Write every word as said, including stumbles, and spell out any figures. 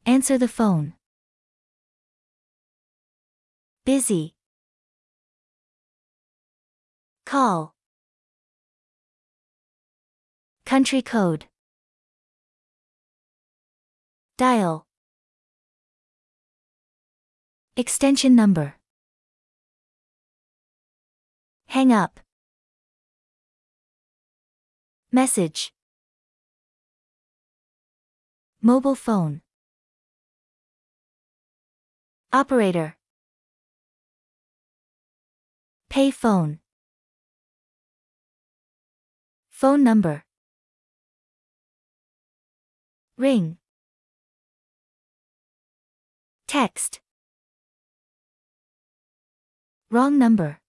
Answer the phone. Busy. Call. Country code. Dial. Extension number. Hang up. Message. Mobile phone. Operator. Pay phone. Phone number. Ring. Text. Wrong number.